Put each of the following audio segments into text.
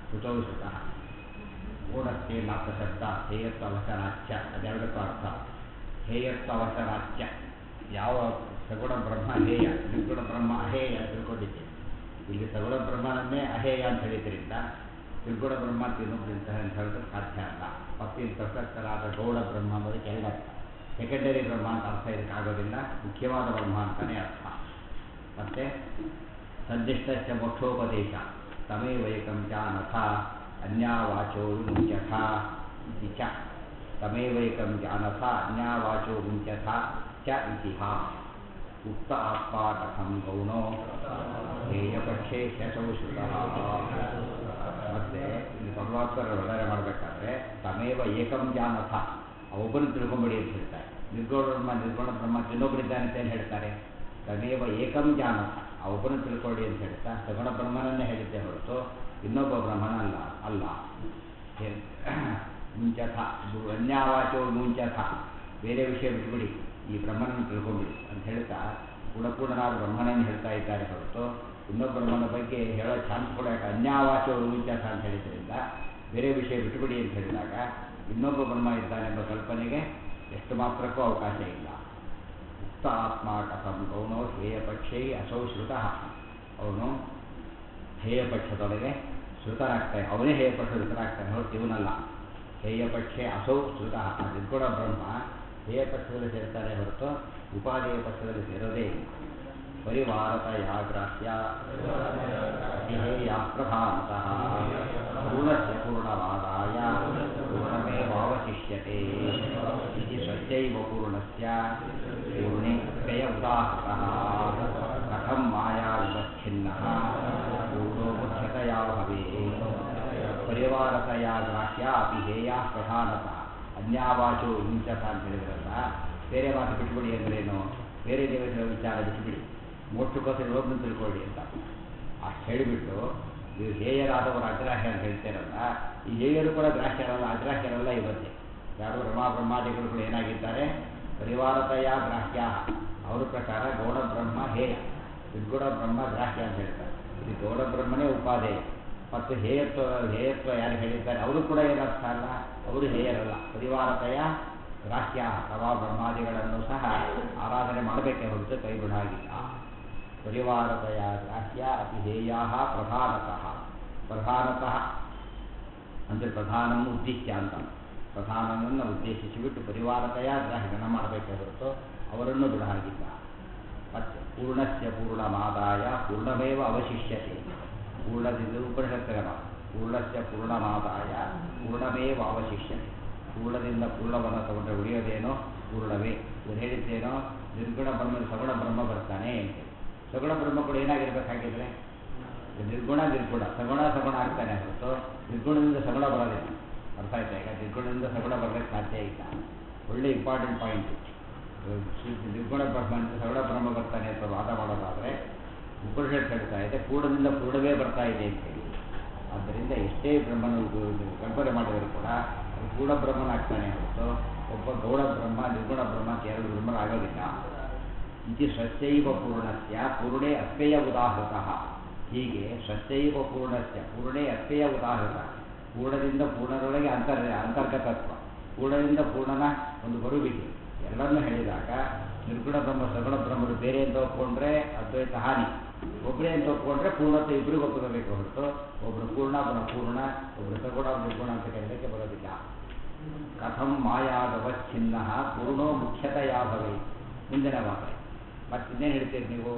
ಶ್ರುತೌ ಶ್ರುತಃ ಗೂಢಸ್ಥೆ ನಾಥ ಶಬ್ದ ಹೇಯತ್ವವಚನಾಚ್ಯ ಅದೆರಡಕ್ಕೂ ಅರ್ಥ. ಹೇಯತ್ವವಚನಾಚ್ಯ ಯಾವ ಸಗುಣ ಬ್ರಹ್ಮ ಹೇಯ, ನಿರ್ಗುಣ ಬ್ರಹ್ಮ ಅಹೇಯ ಅಂತ ತಿಳ್ಕೊಂಡಿದ್ದೇವೆ. ಇಲ್ಲಿ ಸಗುಣ ಬ್ರಹ್ಮನನ್ನೇ ಅಹೇಯ ಅಂತ ಹೇಳಿದ್ರಿಂದ ನಿರ್ಗುಣ ಬ್ರಹ್ಮ ಅಂತ ಇನ್ನೊಬ್ಬರಿಂತಹ ಅಂತ ಹೇಳೋದಕ್ಕೆ ಸಾಧ್ಯ ಅಲ್ಲ. ಮತ್ತು ಇಲ್ಲಿ ಪ್ರಸಕ್ತರಾದ ಗೌಡ ಬ್ರಹ್ಮ ಅನ್ನೋದಕ್ಕೆ ಎರಡು ಅರ್ಥ. ಸೆಕೆಂಡರಿ ಬ್ರಹ್ಮ ಅಂತ ಅರ್ಥ ಇದಕ್ಕಾಗೋದಿಲ್ಲ, ಮುಖ್ಯವಾದ ಬ್ರಹ್ಮ ಅಂತಲೇ ಅರ್ಥ. ಮತ್ತು ಸದ್ದಿಷ್ಟಶ್ಚ ಮೋಕ್ಷೋಪದೇಶ ತಮೇವೈಕಂ ಚ ನಥ ಅನ್ಯಾವಾಚೋ ವಿಮುಚ್ಯಥ ಇತಿ ಚ. ತಮೇವೈಕಂ ಜಾನಥ ಅನ್ಯಾವಾಚೋ ವಿಮುಚ್ಯಥ ಚ ಇತಿಹ. ಉಕ್ತ ಆತ್ಮ ಕಥಂ ಗೌಣೋ ಹೇಯಪಕ್ಷೇ ಶಶೌ ಶ್ರುತಃ. ಮತ್ತು ಇಲ್ಲಿ ಪರಮಾತ್ಮರ ವರ್ಣನೆ ಮಾಡಬೇಕಾದ್ರೆ ತಮೇವ ಏಕಂ ಜಾನಥ, ಒಬ್ಬನು ತಿಳ್ಕೊಂಬಿಡಿ ಅಂತ ಹೇಳ್ತಾರೆ. ನಿರ್ಗುಣ ಬ್ರಹ್ಮ ಇನ್ನೊಬ್ಬರಿದ್ದಾನೆ ಅಂತ ಏನು ಹೇಳ್ತಾರೆ? ತಮೇವ ಏಕಂ ಜಾನಥ, ಒಬ್ಬನು ತಿಳ್ಕೊಳ್ಳಿ ಅಂತ ಹೇಳ್ತಾ ಸಗುಣ ಬ್ರಹ್ಮನನ್ನೇ ಹೇಳಿದ್ದೆ ಹೊರತು ಇನ್ನೊಬ್ಬ ಬ್ರಹ್ಮನ ಅಲ್ಲ. ಮುಂಚಥ ಅನ್ಯಾವಾಚೋ ಮುಂಚಥ, ಬೇರೆ ವಿಷಯ ಬಿಟ್ಬಿಡಿ, ಈ ಬ್ರಹ್ಮನನ್ನು ತಿಳ್ಕೊಂಬಿಡಿ ಅಂತ ಹೇಳ್ತಾ ಗುಣಪೂರ್ಣನಾದ ಬ್ರಹ್ಮನನ್ನು ಹೇಳ್ತಾ ಇದ್ದಾರೆ ಹೊರತು ಇನ್ನೊಬ್ಬ ಬ್ರಹ್ಮನ ಬಗ್ಗೆ ಹೇಳೋ ಚಾನ್ಸ್ ಕೂಡ ಯಾಕೆ ಅನ್ಯಾವಾಚೋ ಮುಂಚಥ ಅಂತ ಹೇಳಿದ್ರಿಂದ ಬೇರೆ ವಿಷಯ ಬಿಟ್ಟುಬಿಡಿ ಅಂತ ಹೇಳಿದಾಗ ಇನ್ನೊಬ್ಬ ಬ್ರಹ್ಮ ಇದ್ದಾನೆಂಬ ಕಲ್ಪನೆಗೆ ಎಷ್ಟು ಮಾತ್ರಕ್ಕೂ ಅವಕಾಶ ಇಲ್ಲ. ಉಕ್ತ ಆತ್ಮ ಕಥಂ ಗೌಣೋ ಹೇಯಪಕ್ಷೇ ಅಸೌ ಶ್ರುತಃ. ಅವನು ಹೇಯಪಕ್ಷದೊಳಗೆ ಶ್ರುತನಾಗ್ತಾನೆ, ಅವನೇ ಹೇಯಪಕ್ಷ ಶ್ರುತನಾಗ್ತಾನೆ ಹೊರತು ಇವನಲ್ಲ. ಹೇಯಪಕ್ಷೇ ಅಸೌ ಶ್ರುತಃ. ಆ ನಿರ್ಗುಣ ಬ್ರಹ್ಮ ಹೇಯಪಕ್ಷದಲ್ಲಿ ಸೇರ್ತಾನೆ ಹೊರತು ಉಪಾದೇಯ ಪಕ್ಷದಲ್ಲಿ ಸೇರೋದೇ ಇಲ್ಲ. ಪರಿವಾರತಯ ಗ್ರಾಹ್ಯ ಹೇಯ ಪ್ರಧಾನತಃ ಪೂರ್ಣಸ್ಯ ಪೂರ್ಣವಾದಾಯ ಪೂರ್ಣಮೇವಾವಶಿಷ್ಯತೆ ಇತಿ ಸ್ವಚ್ಛೈವ ಪೂರ್ಣಸ್ಯ ಪೂರ್ಣೆ ವ್ಯಯ ಉದಾಹೃತಃ. ಕಥಂ ಮಾಯಾ ವಿವಚ್ಛಿನ್ನಃ ಪೂರ್ಣೋ ಮುಖ್ಯತಯಾ ಭವೇತ್. ಪರಿವಾರತಯ ಗ್ರಾಹ್ಯ ಅಪಿ ಹೇಯ ಪ್ರಧಾನತಃ. ಅನ್ಯಾವಾಚೋ ಹಿಂಸತ ಅಂತ ಹೇಳಿದ್ರಲ್ಲ, ಬೇರೆ ಮಾತು ಬಿಟ್ಬಿಡಿ ಅಂದ್ರೇನು? ಬೇರೆ ದೇವತೆಗಳ ವಿಚಾರ ಬಿಟ್ಬಿಡಿ, ಮೋಕ್ಷಕ್ಕೋಸ್ಕರ ಇನ್ನೊಬ್ಬನು ತಿಳ್ಕೊಳ್ಳಿ ಅಂತ ಅಷ್ಟು ಹೇಳಿಬಿಟ್ಟು ನೀವು ಹೇಯರಾದವರು ಅಗ್ರಾಹ್ಯ ಅಂತ ಹೇಳ್ತಾರಲ್ಲ, ಈ ಹೇಯರು ಕೂಡ ಗ್ರಾಹ್ಯರಲ್ಲ, ಅಗ್ರಾಹ್ಯರಲ್ಲ. ಇವತ್ತೇ ಯಾರು ರಮಾ ಬ್ರಹ್ಮಾದಿಗಳು ಕೂಡ ಏನಾಗಿದ್ದಾರೆ? ಪರಿವಾರತಯ ಗ್ರಾಹ್ಯ. ಅವರ ಪ್ರಕಾರ ಗೌಡ ಬ್ರಹ್ಮ ಹೇಯ, ನಿರ್ಗುಣ ಬ್ರಹ್ಮ ಗ್ರಾಹ್ಯ ಅಂತ ಹೇಳ್ತಾರೆ. ಇದು ಗೌಡ ಬ್ರಹ್ಮನೇ ಉಪಾದೇಯ. ಮತ್ತು ಹೇಯತ್ವ ಯಾರು ಹೇಳಿದ್ದಾರೆ ಅವರು ಕೂಡ ಏನರ್ಥ ಅಲ್ಲ, ಅವರು ಹೇಯರಲ್ಲ. ಪರಿವಾರತಯ ಗ್ರಾಹ್ಯ, ರಮಾ ಬ್ರಹ್ಮಾದಿಗಳನ್ನು ಸಹ ಆರಾಧನೆ ಮಾಡಬೇಕೇ ಹೊರತು ಕೈ ಬಿಡಾಗಿಲ್ಲ. ಪರಿವಾರತಯ ಗ್ರಾಹ್ಯ ಅತಿ ಹೇಯಾ ಪ್ರಧಾನತಃ. ಪ್ರಧಾನತಃ ಅಂದರೆ ಪ್ರಧಾನವನ್ನು ಉದ್ದೇಶ್ಯ ಅಂತ, ಪ್ರಧಾನವನ್ನು ಉದ್ದೇಶಿಸಿಬಿಟ್ಟು ಪರಿವಾರತಯ ಗ್ರಾಹ್ಯನ ಮಾಡಬೇಕೇ ಹೊರತು ಅವರನ್ನು ಬಿಡಾಗಿಲ್ಲ. ಮತ್ತು ಪೂರ್ಣಸ್ಯ ಪೂರ್ಣಮಾದಾಯ ಪೂರ್ಣಮೇವ ಅವಶಿಷ್ಯತೆ. ಪೂರ್ಣದಿಂದ ಉಪನಿಷತ್ತಿನ ಮಾತು. ಪೂರ್ಣಸ್ಯ ಪೂರ್ಣಮಾದಾಯ ಪೂರ್ಣಮೇವ ಅವಶಿಷ್ಯತೆ. ಪೂರ್ಣದಿಂದ ಪೂರ್ಣವನ್ನು ತಗೊಂಡ್ರೆ ಉಳಿಯೋದೇನೋ ಪೂರ್ಣವೇ. ಇವರು ಹೇಳಿದ್ದೇನೋ ನಿರ್ಗುಣ ಬ್ರಹ್ಮ ಸಗುಣ ಬ್ರಹ್ಮ ಬರ್ತಾನೆ ಅಂತ. ಸಗುಣ ಬ್ರಹ್ಮ ಕೂಡ ಏನಾಗಿರ್ಬೇಕಾಗಿದ್ರೆ ನಿರ್ಗುಣ ಸಗುಣ ಆಗ್ತಾನೆ ಹೊರತು ನಿರ್ಗುಣದಿಂದ ಸಗುಣ ಬರೋದಿಲ್ಲ. ಅರ್ಥ ಆಯ್ತಾ? ಈಗ ನಿರ್ಗುಣದಿಂದ ಸಗುಣ ಬರಲಿಕ್ಕೆ ಸಾಧ್ಯ ಇಲ್ಲ. ಒಳ್ಳೆ ಇಂಪಾರ್ಟೆಂಟ್ ಪಾಯಿಂಟ್. ನಿರ್ಗುಣ ಬ್ರಹ್ಮನಿಂದ ಸಗುಣ ಬ್ರಹ್ಮ ಬರ್ತಾನೆ ಅಂತ ವಾದ ಮಾಡೋದಾದರೆ ಉಪನಿಷತ್ ಹೇಳ್ತಾ ಇದೆ ಪೂರ್ಣದಿಂದ ಪೂರ್ಣವೇ ಬರ್ತಾ ಇದೆ ಅಂತೇಳಿ. ಆದ್ದರಿಂದ ಎಷ್ಟೇ ಬ್ರಹ್ಮನ ಕಲ್ಪನೆ ಮಾಡಿದರೂ ಕೂಡ ಅದು ಪೂರ್ಣ ಬ್ರಹ್ಮನಾಗ್ತಾನೆ ಹೊರತು ಒಬ್ಬ ಗೌಡ ಬ್ರಹ್ಮ ನಿರ್ಗುಣ ಬ್ರಹ್ಮ ಎರಡು ಬ್ರಹ್ಮರಾಗೋದಿಲ್ಲ. ಇತಿ ಸ್ವಚ್ಛೈವ ಪೂರ್ಣಸ್ಯ ಪೂರ್ಣೇ ಅಪ್ಯಯ ಉದಾಹೃತಃ. ಹೀಗೆ ಸ್ವಚ್ಛೈವ ಪೂರ್ಣಸ್ಯ ಪೂರ್ಣೇ ಅಪ್ಯಯ ಉದಾಹೃತ. ಪೂರ್ಣದಿಂದ ಪೂರ್ಣದೊಳಗೆ ಅಂತರ್ಗತತ್ವ, ಪೂರ್ಣದಿಂದ ಪೂರ್ಣನ ಒಂದು ಬರುವಿಕೆ ಎಲ್ಲರನ್ನೂ ಹೇಳಿದಾಗ ನಿರ್ಗುಣ ಬ್ರಹ್ಮ ಸಗುಣ ಬ್ರಹ್ಮರು ಬೇರೆ ಅಂತ ಒಪ್ಕೊಂಡ್ರೆ ಅದ್ವೈತ ಹಾನಿ, ಒಬ್ಬರೇ ಅಂತ ಒಪ್ಕೊಂಡ್ರೆ ಪೂರ್ಣತ್ವ ಇಬ್ಬರಿಗೂ ಒಪ್ಕೋಬೇಕು ಹೊರತು ಒಬ್ಬರು ಪೂರ್ಣ ಪೂರ್ಣ ಒಬ್ಬರು ಸಗುಣ ನಿರ್ಗುಣ ಅಂತ ಕರೀಲಿಕ್ಕೆ ಬರೋದಿಲ್ಲ. ಕಥಂ ಮಾಯಾದವಚ್ಛಿನ್ನ ಪೂರ್ಣೋ ಮುಖ್ಯತೆಯ ಭವೆ. ಮುಂದಿನ ಮಾತು ಮತ್ತಿನ್ನೇನು ಹೇಳ್ತೀರಿ ನೀವು?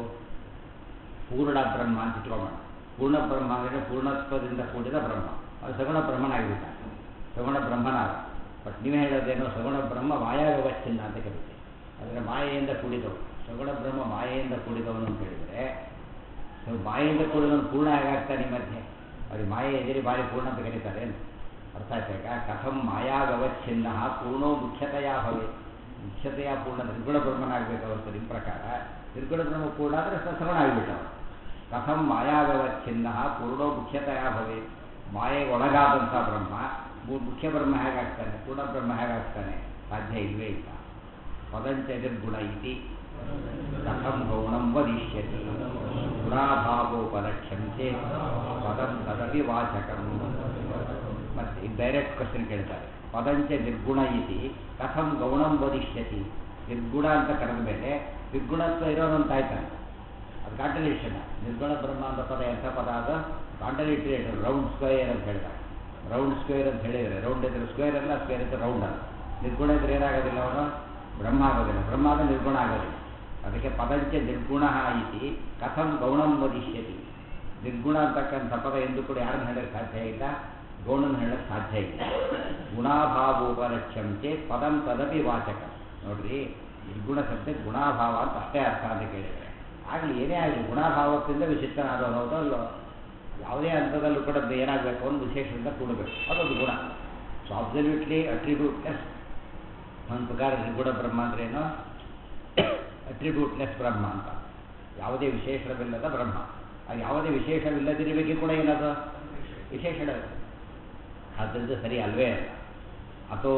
ಪೂರ್ಣ ಬ್ರಹ್ಮ ಅಂತ ಇಟ್ಕೊಂಬೋಣ. ಪೂರ್ಣ ಬ್ರಹ್ಮ ಅಂದರೆ ಪೂರ್ಣತ್ವದಿಂದ ಕೂಡಿದ ಬ್ರಹ್ಮ, ಅದು ಸಗುಣ ಬ್ರಹ್ಮನಾಗಿಬಿಟ್ಟ, ಸಗುಣ ಬ್ರಹ್ಮನಾಗ. ಬಟ್ ನೀವೇ ಹೇಳೋದೇನೋ ಸಗುಣ ಬ್ರಹ್ಮ ಮಾಯಾವ್ಯವಚ್ಛಿನ್ನ ಅಂತ ಕರೀತೀವಿ. ಅಂದರೆ ಮಾಯೆಯಿಂದ ಕೂಡಿದವು. ಸಗುಣ ಬ್ರಹ್ಮ ಮಾಯೆಯಿಂದ ಕೂಡಿದವನು ಅಂತ ಹೇಳಿದರೆ ಮಾಯೆಯಿಂದ ಕೂಡಿದವನು ಪೂರ್ಣ ಹೇಗಾಗ್ತಾನೆ ಈ ಮಧ್ಯೆ? ಅವ್ರಿಗೆ ಮಾಯೆ ಎದುರಿ ಬಾರಿ ಪೂರ್ಣ ಅಂತ ಕರೀತಾರೆ. ಅರ್ಥ ಆಯ್ತಾಗ? ಕಥಂ ಮಾಯಾವ್ಯವಚ್ಛಿನ್ನ ಪೂರ್ಣೋ ಮುಖ್ಯತೆಯ ಭವೆ. ಮುಖ್ಯತೆಯ ಪೂರ್ಣ ನಿರ್ಗುಣ ಬ್ರಹ್ಮನಾಗಬೇಕು ಹೊರತು ನಿಮ್ಮ ಪ್ರಕಾರ ನಿರ್ಗುಣ ಬ್ರಹ್ಮ ಪೂರ್ಣ ಆದರೆ ಸಗುಣ ಆಗಿಬಿಟ್ಟವ. ಕಥಂ ಮಾಯಾವ್ಯವಚ್ಛಿನ್ನ ಪೂರ್ಣೋ ಮುಖ್ಯತೆಯ ಭವೆ. ಮಾಯೆಗೆ ಒಳಗಾದಂಥ ಬ್ರಹ್ಮ ಮುಖ್ಯ ಬ್ರಹ್ಮ ಹೇಗಾಗ್ತಾನೆ? ಪೂರ್ಣ ಬ್ರಹ್ಮ ಹೇಗಾಗ್ತಾನೆ? ಸಾಧ್ಯ ಇಲ್ಲವೇ ಇಲ್ಲ. ಪದಂಚ ನಿರ್ಗುಣ ಇತಿ ಕಥಂ ಗೌಣಂ ವದಿಷ್ಯತಿ ಗುಣಾಭಾವೋಪಲಕ್ಷ್ಯಂತೆ ಪದಂ ತದಪಿ ವಾಚಕಂ. ಮತ್ತೆ ಡೈರೆಕ್ಟ್ ಕ್ವಶನ್ ಕೇಳ್ತಾರೆ. ಪದಂಚ ನಿರ್ಗುಣ ಇತಿ ಕಥಂ ಗೌಣಂ ವದಿಷ್ಯತಿ. ನಿರ್ಗುಣ ಅಂತ ಕರೆದ ಮೇಲೆ ನಿರ್ಗುಣತ್ವ ಇರೋನಂತ ಆಯ್ತಾನೆ. ಅದು ಕಾಂಟ್ರಡಿಕ್ಷನ್. ನಿರ್ಗುಣ ಬ್ರಹ್ಮ ಅಂತ ಪದ ಎಂಥ ಪದ? ಅದು ಕಾಂಟ್ರಡಿಕ್ಟರಿ. ರೌಂಡ್ ಸ್ಕ್ವೇರ್ ಅಂತ ಹೇಳಿದಾಗ ರೌಂಡ್ ಸ್ಕ್ವೇರ್ ಅಂತ ಹೇಳಿದರೆ ರೌಂಡ್ ಇದ್ರೆ ಸ್ಕ್ವೇರ್ ಅಲ್ಲ, ಸ್ಕ್ವೇರ್ ಇದ್ರೆ ರೌಂಡ್ ಅಲ್ಲ. ನಿರ್ಗುಣ ಇದ್ರೆ ಏನಾಗೋದಿಲ್ಲ, ಅವನು ಬ್ರಹ್ಮ ಆಗೋದಿಲ್ಲ. ಬ್ರಹ್ಮ ಆದರೆ ನಿರ್ಗುಣ ಆಗೋದಿಲ್ಲ. ಅದಕ್ಕೆ ಪದಂಚ ನಿರ್ಗುಣ ಇತಿ ಕಥಂ ಗೌಣಂ ವದಿಷ್ಯತಿ. ನಿರ್ಗುಣ ಅಂತಕ್ಕಂಥ ಪದ ಎಂದು ಕೂಡ ಯಾರನ್ನು ಹೇಳಕ್ಕೆ ಸಾಧ್ಯ ಇಲ್ಲ, ಗೌಣನ ಹೇಳಕ್ಕೆ ಸಾಧ್ಯ ಇಲ್ಲ. ಗುಣಾಭಾವೋಪಲಕ್ಷ್ಯಂತೆ ಪದಂ ತದಪಿ ವಾಚಕ. ನೋಡ್ರಿ, ನಿರ್ಗುಣ ಶಬ್ದ ಗುಣಾಭಾವ ಅಂತ ಅಷ್ಟೇ ಅರ್ಥ ಅಂತ ಕೇಳಿದರೆ ಆಗಲಿ ಏನೇ ಆಗಲಿ ಗುಣಾಭಾವದಿಂದ ವಿಶಿಷ್ಟನಾದವನೋದು ಅಲ್ಲೋ. ಯಾವುದೇ ಹಂತದಲ್ಲೂ ಕೂಡ ಏನಾಗಬೇಕು ಒಂದು ವಿಶೇಷದಿಂದ ಕೂಡಬೇಕು, ಅದೊಂದು ಗುಣ. So absolutely attributeless. ಒಂದು ಪ್ರಕಾರ ನಿರ್ಗುಣ ಬ್ರಹ್ಮ ಅಂದ್ರೇನು? ಅಟ್ರಿಬ್ಯೂಟ್ಲೆಸ್ ಬ್ರಹ್ಮ ಅಂತ. ಯಾವುದೇ ವಿಶೇಷವಿಲ್ಲದ ಬ್ರಹ್ಮ. ಅದು ಯಾವುದೇ ವಿಶೇಷವಿಲ್ಲದಿರಬೇಕೇ ಕೂಡ ಏನದು ವಿಶೇಷಣ. ಆದ್ದರಿಂದ ಸರಿ ಅಲ್ವೇ ಅಲ್ಲ. ಅಥೋ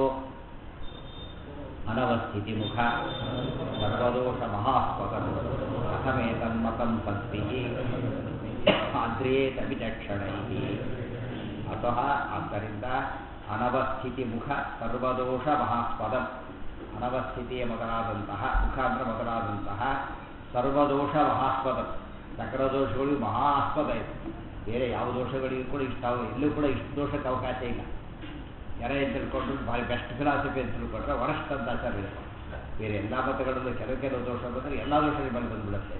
ಅನವಸ್ಥಿತಿ ಮುಖ ಸರ್ವದೋಷ ಮಹಾಸ್ಪದ ಕಥಮೇತನ್ಮತಂ ತದ್ಭಿಃ ಆದ್ರೇತ ವಿಚಕ್ಷಣೈ. ಅತಃ ಆದ್ದರಿಂದ ಅನವಸ್ಥಿತಿ ಮುಖ ಸರ್ವದೋಷ ಮಹಾಸ್ಪದಂ. ಅನವಸ್ಥಿತಿಯ ಮೊದಲಾದಂತಹ ಮುಖ ಅಂದರೆ ಮೊದಲಾದಂತಹ ಸರ್ವದೋಷ ಮಹಾಸ್ಪದಂ. ಸಕಲ ದೋಷಗಳು ಮಹಾಸ್ಪದ ಇದೆ. ಬೇರೆ ಯಾವ ದೋಷಗಳಿಗೂ ಕೂಡ ಎಲ್ಲೂ ಕೂಡ ಇಷ್ಟು ದೋಷಕ್ಕೆ ಅವಕಾಶ ಇಲ್ಲ. ಯಾರ ಏನು ತಿಳ್ಕೊಂಡ್ರು ಭಾರಿ ಬೆಸ್ಟ್ ಫಿಲಾಸಫಿ ಅಂತ ತಿಳ್ಕೊಂಡ್ರೆ ವರಸ್ಟ್ ಅಂತ ಆಚಾರ ಇದೆ. ಬೇರೆ ಎಲ್ಲ ಮತಗಳಲ್ಲೂ ಕೆಲವು ದೋಷ ಬಂದರೆ ಎಲ್ಲ ದೋಷಗಳ ಮೇಲೆ ಬಂದುಬಿಡುತ್ತೆ.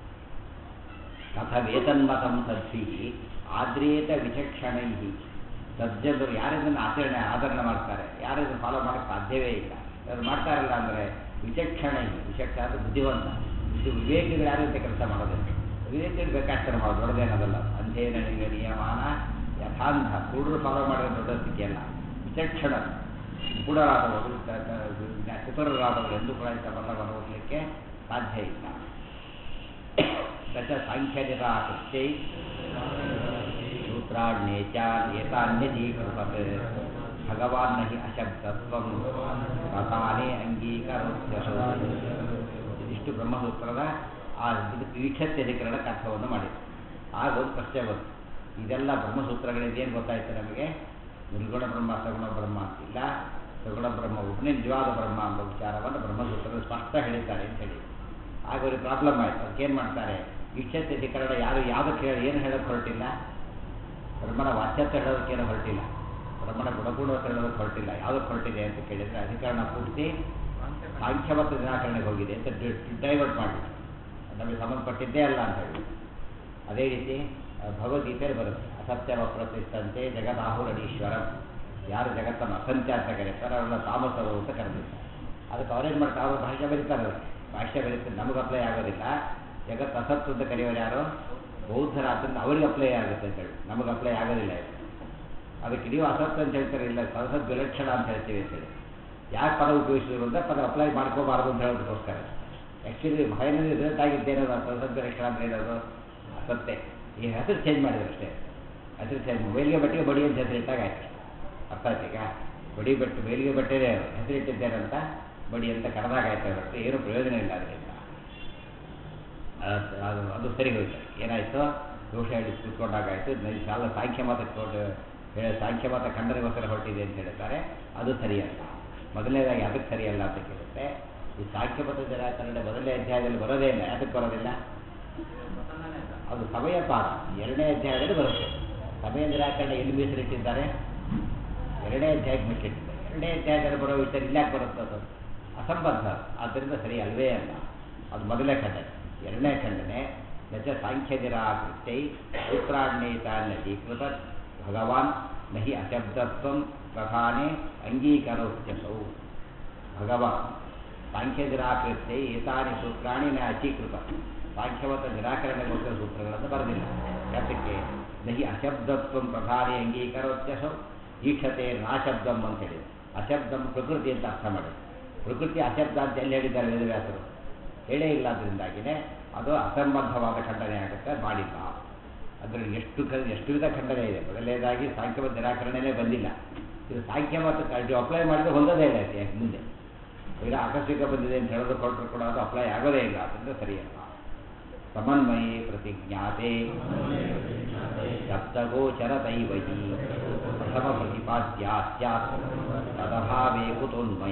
ಕಥವೇತನ್ಮತಂ ತದ್ಭಿಃ ಆದ್ರೇತ ವಿಚಕ್ಷಣೈ. ಸಜ್ಜನರು ಯಾರಿದನ್ನು ಆಚರಣೆ ಮಾಡ್ತಾರೆ, ಯಾರಿದನ್ನು ಫಾಲೋ ಮಾಡೋಕ್ಕೆ ಸಾಧ್ಯವೇ ಇಲ್ಲ. ಅದು ಮಾಡ್ತಾರಲ್ಲ ಅಂದರೆ ವಿಚಕ್ಷಣೈ. ವಿಚಕ್ಷಣ ಅಂದರೆ ಬುದ್ಧಿವಂತ. ಇದು ವಿವೇಕಿಗಳು ಯಾರಂತೆ ಕೆಲಸ ಮಾಡೋದಿಲ್ಲ. ವಿವೇಕಿಗಳು ಬೇಕಾಗ್ತಾರೆ ಮಾಡೋದು, ದೊಡ್ಡದೇನದಲ್ಲ. ಅಂಧೇನ ನಿಯಮಾನ ಯಥಾಂಧ. ಕೂಡರು ಫಾಲೋ ಮಾಡಿರೋ ದೊಡ್ಡದಕ್ಕೆ ಅಲ್ಲ. ವಿಚಕ್ಷಣ ಕೂಡರಾದವರು ಚತುರರಾದವರು ಎಂದು ಕೂಡ ಇಂಥ ಬಲ್ಲವನ್ನು ಹೋಗಲಿಕ್ಕೆ ಸಾಧ್ಯ ಇಲ್ಲ. ತಚ ಸಾಂಖ್ಯನಿರಾಕೃತ್ಯೈ ಸೂತ್ರಾಣ್ಯೇಚ ಏತಾನ್ಯಜೀಕೃತತ್ ಭಗವಾನ್ ನ ಹಿ ಅಶಬ್ದತ್ವಂ ರಥಾನೇ ಅಂಗೀಕರೋತ್ಯಸೋ. ಇದಿಷ್ಟು ಬ್ರಹ್ಮಸೂತ್ರದ ಇದಕ್ಕೆ ಈಕ್ಷತ್ಯಧಿಕರಣಕ್ಕೆ ಅರ್ಥವನ್ನು ಮಾಡಿದೆ. ಆಗ ಒಂದು ಪ್ರಶ್ನೆ ಬಂತು, ಇದೆಲ್ಲ ಬ್ರಹ್ಮಸೂತ್ರಗಳಿಂದೇನು ಗೊತ್ತಾಯ್ತು ನಮಗೆ? ನಿರ್ಗುಣ ಬ್ರಹ್ಮ ಸಗುಣ ಬ್ರಹ್ಮ ಅಂತಿಲ್ಲ. ಸಗುಣ ಬ್ರಹ್ಮ ಒಬ್ಬನೇ ನಿಜವಾದ ಬ್ರಹ್ಮ ಎಂಬ ವಿಚಾರವನ್ನು ಬ್ರಹ್ಮಸೂತ್ರದಲ್ಲಿ ಸ್ಪಷ್ಟ ಹೇಳಿದ್ದಾರೆ ಅಂತ ಹೇಳಿ ಆಗ ಅವ್ರಿಗೆ ಪ್ರಾಬ್ಲಮ್ ಆಯಿತು. ಅದಕ್ಕೇನು ಮಾಡ್ತಾರೆ? ಈಕ್ಷತ್ಯಧಿಕರಣ ಯಾವುದಕ್ಕೆ ಏನು ಹೇಳೋಕ್ಕೆ ಹೊರಟಿಲ್ಲ? ಬ್ರಹ್ಮನ ವಾಚ್ಯತ್ವ ಹೇಳೋದಕ್ಕೇನು ಹೊರಟಿಲ್ಲ, ಬ್ರಹ್ಮನ ಗುಣಗುಣವನ್ನು ಹೇಳೋದಕ್ಕೆ ಹೊರಟಿಲ್ಲ. ಯಾವುದಕ್ಕೆ ಹೊರಟಿದೆ ಅಂತ ಕೇಳಿದರೆ ಅಧಿಕರಣ ಪೂರ್ತಿ ಸಾಂಖ್ಯಮತ ನಿರಾಕರಣೆಗೆ ಹೋಗಿದೆ ಅಂತ ಡೈವರ್ಟ್ ಮಾಡಿಬಿಟ್ಟು ನಮಗೆ ಸಂಬಂಧಪಟ್ಟಿದ್ದೇ ಅಲ್ಲ ಅಂತ ಹೇಳಿ. ಅದೇ ರೀತಿ ಭಗವದ್ಗೀತೆಯಲ್ಲಿ ಬರುತ್ತೆ, ಅಸತ್ಯವ ಪ್ರತಿಷ್ಠಂತೆ ಜಗದಾಹುರಣೀಶ್ವರಂ. ಯಾರು ಜಗತ್ತನ್ನು ಅಸಂತ್ಯ ಅಂತ ಕರೀತಾರೆ ಅವರೆಲ್ಲ ತಾಮಸರು ಅಂತ ಕರೆದಿರ್ತಾರೆ. ಅದಕ್ಕೆ ಅವರೇನು ಮಾಡ್ತಾರೆ? ಅವರು ಭಾಷೆ ಬರೀತಾರೆ, ಭಾಷೆ ಬರೀತಾರೆ, ನಮಗೆ ಅಪ್ಲೈ ಆಗೋದಿಲ್ಲ. ಜಗತ್ತು ಅಸತ್ತು ಅಂತ ಕರೆಯೋರು ಯಾರು? ಬೌದ್ಧರಾದ್ರಿಂದ ಅವರಿಗೆ ಅಪ್ಲೈ ಆಗುತ್ತೆ ಅಂತ ಹೇಳಿ, ನಮಗೆ ಅಪ್ಲೈ ಆಗೋದಿಲ್ಲ. ಅದಕ್ಕೆ ನೀವು ಅಸತ್ತು ಅಂತ ಹೇಳ್ತಾರೆ, ಇಲ್ಲ ಸದಸದ್ ವಿಲಕ್ಷಣ ಅಂತ ಹೇಳ್ತೀವಿ ಅಂತೇಳಿ. ಯಾಕೆ ಪದ ಉಪಯೋಗಿಸಿದ್ರು ಅಂದರೆ ಪದ ಅಪ್ಲೈ ಮಾಡ್ಕೋಬಾರ್ದು ಅಂತ ಹೇಳೋದಕ್ಕೋಸ್ಕರ. ಆ್ಯಕ್ಚುಲಿ ಫೈನಲಿ ರಿಸಲ್ಟ್ ಆಗಿದ್ದೇನದು ಸದಸದ್ ವಿಲಕ್ಷಣ ಅಂದರೆ ಏನದು? ಅಸತ್ತೆ. ಈ ಹೆಸರು ಚೇಂಜ್ ಮಾಡಿದ್ರು ಅಷ್ಟೇ. ಹೆಸರು ಚೇಂಜ್, ಬೇಲಿಗೆ ಬಟ್ಟೆಗೆ ಬಡಿ ಅಂತ ಹೆಸರು ಇಟ್ಟಾಗ ಆಯ್ತು. ಅರ್ಥ ಆಯ್ತು ಈಗ? ಬಡಿ ಬಟ್ಟೆ ಬೇಲಿಗೆ ಬಟ್ಟೆನೇ ಹೆಸರಿಟ್ಟಿದ್ದೇನಂತ ಬಡಿ ಅಂತ ಕರೆದಾಗ ಆಯ್ತು. ಬಟ್ಟೆ ಏನೂ ಪ್ರಯೋಜನ ಇಲ್ಲ ಅದರಿಂದ. ಅದು ಸರಿ ಹೋಯ್ತು. ಏನಾಯಿತು? ದೋಷ ಹೇಳಿ ಕೂತ್ಕೊಂಡಾಗಾಯಿತು. ಸಾಲ ಸಾಂಖ್ಯಮತಕ್ಕೆ ಸಾಂಖ್ಯಮತ ಖಂಡನೆಗೋಸ್ಕರ ಹೊರಟಿದೆ ಅಂತ ಹೇಳ್ತಾರೆ, ಅದು ಸರಿಯಲ್ಲ. ಮೊದಲನೇದಾಗಿ ಅದಕ್ಕೆ ಸರಿಯಲ್ಲ ಅಂತ ಕೇಳುತ್ತೆ. ಈ ಸಾಂಖ್ಯಮತ ನಿರಾಕರಣೆ ಮೊದಲನೇ ಅಧ್ಯಾಯದಲ್ಲಿ ಬರೋದೇ ಇಲ್ಲ. ಯಾತಕ್ಕೆ ಬರೋದಿಲ್ಲ? ಅದು ಸಮಯ ಪಾಠ. ಎರಡನೇ ಅಧ್ಯಾಯದಲ್ಲಿ ಬರುತ್ತೆ. ಸಮಯ ನಿರಾಕರಣೆ ಎಲ್ಲಿ ಮೀಸಲಿಟ್ಟಿದ್ದಾರೆ? ಎರಡನೇ ಅಧ್ಯಾಯಕ್ಕೆ ಮೀಸಲಿಟ್ಟಿದ್ದಾರೆ. ಎರಡನೇ ಅಧ್ಯಾಯದಲ್ಲಿ ಬರೋ ವಿಚಾರ ಇಲ್ಲಾಕೆ ಬರುತ್ತೆ? ಅದು ಅಸಂಬದ್ಧ. ಆದ್ದರಿಂದ ಸರಿ ಅಲ್ವೇ ಅಲ್ಲ. ಅದು ಮೊದಲನೇ ಖಂಡನೆ. ಎರಡನೇ ಖಂಡನೆ ನಚ ಸಾಂಖ್ಯ ನಿರಾಕೃತ್ಯೈ ಸೂತ್ರಾಣ್ಯೇತಾನ್ಯೀಕೃತ ಭಗವಾನ್ ನಹಿ ಅಶಬ್ದತ್ವಂ ಪ್ರಧಾನೇ ಅಂಗೀಕರೋತ್ಯಸೌ. ಭಗವಾನ್ ಸಾಂಖ್ಯ ನಿರಾಕೃತ್ಯೈ ಏತಾನಿ ಸೂತ್ರಾಣಿ ನ ಅಚೀಕೃತ. ಸಾಂಖ್ಯವತ ನಿರಾಕರಣೆಗೋಸ್ಕರ ಸೂತ್ರಗಳನ್ನು ಬರೆದಿಲ್ಲ. ಯಾತಕ್ಕೆ? ನಹಿ ಅಶಬ್ದತ್ವಂ ಪ್ರಧಾನೇ ಅಂಗೀಕರೋತ್ಯಸೌ ಈಕ್ಷತೆ ನಾಶಬ್ದಂ ಅಂತ ಹೇಳಿದೆ. ಅಶಬ್ದಂ ಪ್ರಕೃತಿ ಅಂತ ಅರ್ಥ ಮಾಡಿದೆ. ಪ್ರಕೃತಿ ಅಶಬ್ದ ಅಂತ ಎಲ್ಲಿ ಹೇಳಿದ್ದಾರೆ ವೇದವ್ಯಾಸರು? ಹೇಳೇ ಇಲ್ಲ. ಅದರಿಂದಾಗಿಯೇ ಅದು ಅಸಂಬದ್ಧವಾದ ಖಂಡನೆ ಆಗುತ್ತೆ, ಮಾಡಿಲ್ಲ. ಅದರಲ್ಲಿ ಎಷ್ಟು ವಿಧ ಖಂಡನೆ ಇದೆ. ಮೊದಲನೇದಾಗಿ ಸಾಂಖ್ಯಮತ ನಿರಾಕರಣೆನೇ ಬಂದಿಲ್ಲ. ಇದು ಸಾಂಖ್ಯಮತ ಅಪ್ಲೈ ಮಾಡಿದ್ರೆ ಹೊಂದೋದೇ ಇಲ್ಲ. ಯಾಕೆ ಮುಂದೆ ಈಗ ಆಕಸ್ಮಿಕ ಬಂದಿದೆ ಅಂತ ಹೇಳೋದು ಕೊಟ್ಟರು ಕೂಡ ಅದು ಅಪ್ಲೈ ಆಗೋದೇ ಇಲ್ಲ, ಅದರಿಂದ ಸರಿಯಲ್ಲ. ಸಮನ್ವಯೇ ಪ್ರತಿಜ್ಞಾತೆ ಶಬ್ದಗೋಚರ ದೈವಹಿ ಪ್ರಥಮ ಪ್ರತಿಪಾದ್ಯ ಸ್ಯಾತ್ ತದಭಾವೇ ಕುತೋನ್ಮಯ.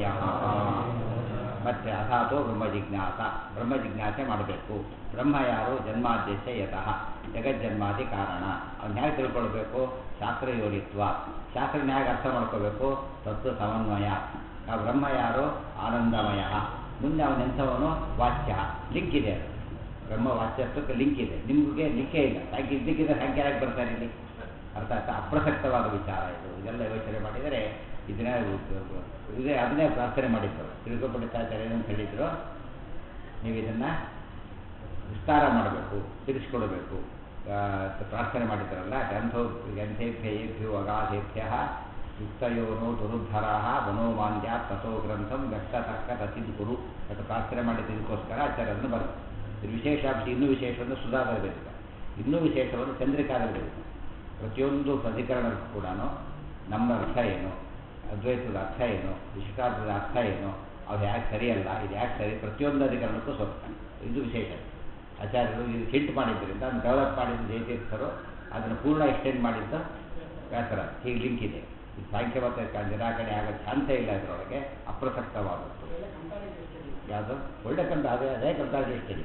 ಮತ್ತೆ ಅಥಾತೋ ಬ್ರಹ್ಮ ಜಿಜ್ಞಾಸ, ಬ್ರಹ್ಮ ಜಿಜ್ಞಾಸೆ ಮಾಡಬೇಕು. ಬ್ರಹ್ಮ ಯಾರು? ಜನ್ಮಾದ್ಯಸ್ಯ ಯತಃ, ಜಗಜ್ಜನ್ಮಾದಿ ಕಾರಣ. ಅವ್ನು ಹೇಗೆ ತಿಳ್ಕೊಳ್ಬೇಕು? ಶಾಸ್ತ್ರಯೋನಿತ್ವ, ಶಾಸ್ತ್ರನ ಹೇಗೆ ಅರ್ಥ ಮಾಡ್ಕೋಬೇಕು? ತತ್ವ ಸಮನ್ವಯ. ಆ ಬ್ರಹ್ಮ ಯಾರು? ಆನಂದಮಯ. ಮುಂದೆ ಅವನೆಂಥವನು? ವಾಚ್ಯ. ಲಿಂಕ್ ಇದೆ, ಬ್ರಹ್ಮ ವಾಚ್ಯತ್ವಕ್ಕೆ ಲಿಂಕ್ ಇದೆ. ನಿಮಗೆ ಲಿಂಕೇ ಇಲ್ಲ, ಯಾಕೆ ಇದ್ದಕ್ಕಿದ್ದ ಸಂಖ್ಯೆ ಯಾಕೆ ಬರ್ತಾರೆ ಇಲ್ಲಿ? ಅರ್ಥ ಆಯ್ತಾ? ಅಪ್ರಸಕ್ತವಾದ ವಿಚಾರ ಇದು. ಇದೆಲ್ಲ ಯೋಚನೆ ಮಾಡಿದರೆ ಇದನ್ನೇ ಇದೇ ಅದನ್ನೇ ಪ್ರಾರ್ಥನೆ ಮಾಡಿದ್ರು. ತಿಳ್ಕೊಬಿಡ್ತಾರೆ ಏನಂತ ಹೇಳಿದ್ರು, ನೀವು ಇದನ್ನು ವಿಸ್ತಾರ ಮಾಡಬೇಕು, ತಿಳಿಸ್ಕೊಡಬೇಕು ಪ್ರಾರ್ಥನೆ ಮಾಡಿದ್ರಲ್ಲ. ಗ್ರಂಥೇಭ್ಯೋ ಅಗಾಧೇಭ್ಯ ಯುಕ್ತಯೋನೋ ದುರುದ್ಧರಾ ಮನೋಮಾಂದ್ಯ ತಥೋ ಗ್ರಂಥಂ ವ್ಯಕ್ತತರ್ಕ ರಚಿನ್ ಕುರು ಅಂತ ಪ್ರಾರ್ಥನೆ ಮಾಡಿದ್ದಕ್ಕೋಸ್ಕರ ಆಚಾರ್ಯರನ್ನು ಬರೆದು. ಇದು ವಿಶೇಷಾಂಶ. ಇನ್ನೂ ವಿಶೇಷವನ್ನು ಸುಧಾದಲ್ಲಿ ಬರೀತಾರೆ, ಇನ್ನೂ ವಿಶೇಷವನ್ನು ಚಂದ್ರಿಕಾದಲ್ಲಿ ಬರೀತಾರೆ. ಪ್ರತಿಯೊಂದು ಅಧಿಕರಣಕ್ಕೂ ಕೂಡ ನಮ್ಮ ಅರ್ಥ ಏನು, ಅದ್ವೈತದ ಅರ್ಥ ಏನು, ವಿಶಿಷ್ಟಾರ್ಥದ ಅರ್ಥ ಏನು, ಅದು ಯಾಕೆ ಸರಿಯಲ್ಲ, ಇದು ಯಾಕೆ ಸರಿ, ಪ್ರತಿಯೊಂದು ಅಧಿಕರಣಕ್ಕೂ ಸ್ವಲ್ಪ ಇದು ವಿಶೇಷ. ಆಚಾರ್ಯರು ಇದು ಹಿಂಟ್ ಮಾಡಿದ್ದರಿಂದ ಅದನ್ನು ಡೆವಲಪ್ ಮಾಡಿದ್ದು ಜಯತೀರ್ಥರು, ಅದನ್ನು ಪೂರ್ಣ ಎಕ್ಸ್ಟೆಂಡ್ ಮಾಡಿದ್ದು ವ್ಯಾಸರ. ಹೀಗೆ ಲಿಂಕ್ ಇದೆ. ಇದು ಸಾಂಖ್ಯಮತ ನಿರಾಕರಣೆ ಆಗೋ ಚಾನ್ಸೇ ಇಲ್ಲ. ಇದರೊಳಗೆ ಅಪ್ರಸಕ್ತವಾದದ್ದು ಯಾವುದು ಒಳ್ಳೆ ಅದೇ ಕಂಪ್ಯಾರಿಟಿವ್ ಸ್ಟಡಿ.